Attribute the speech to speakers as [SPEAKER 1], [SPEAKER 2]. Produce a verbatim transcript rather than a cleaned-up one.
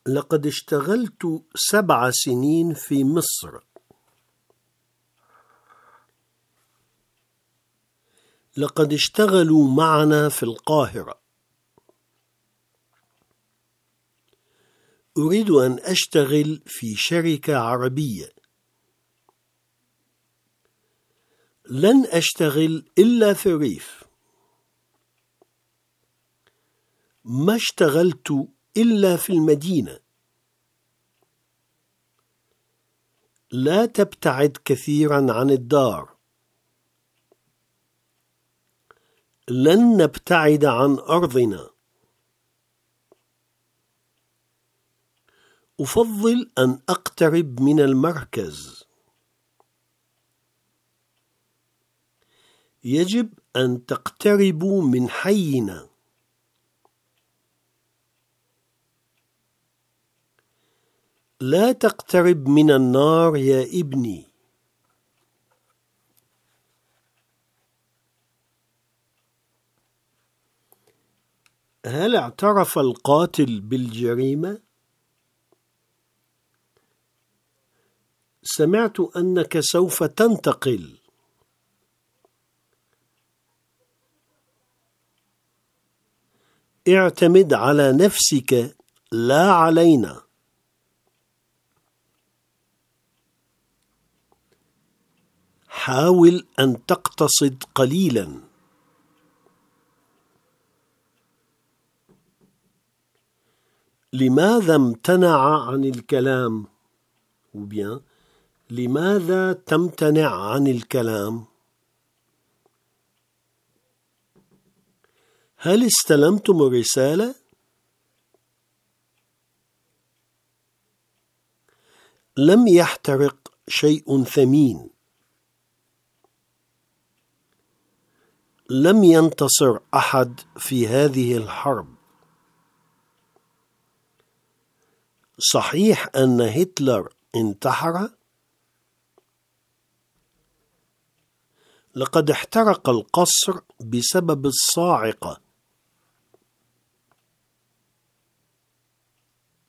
[SPEAKER 1] لقد اشتغلت سبع سنين في مصر. لقد اشتغلوا معنا في القاهرة. أريد أن أشتغل في شركة عربية. لن أشتغل إلا في الريف. ما اشتغلت إلا في المدينة. لا تبتعد كثيرا عن الدار. لن نبتعد عن أرضنا. أفضل أن أقترب من المركز. يجب أن تقتربوا من حينا. لا تقترب من النار يا ابني. هل اعترف القاتل بالجريمة؟ سمعت أنك سوف تنتقل. اعتمد على نفسك لا علينا. حاول أن تقتصد قليلا. لماذا امتنع عن الكلام؟ وبيان لماذا تمتنع عن الكلام؟ هل استلمتم الرسالة؟ لم يحترق شيء ثمين. لم ينتصر أحد في هذه الحرب. صحيح أن هتلر انتحر؟ لقد احترق القصر بسبب الصاعقة.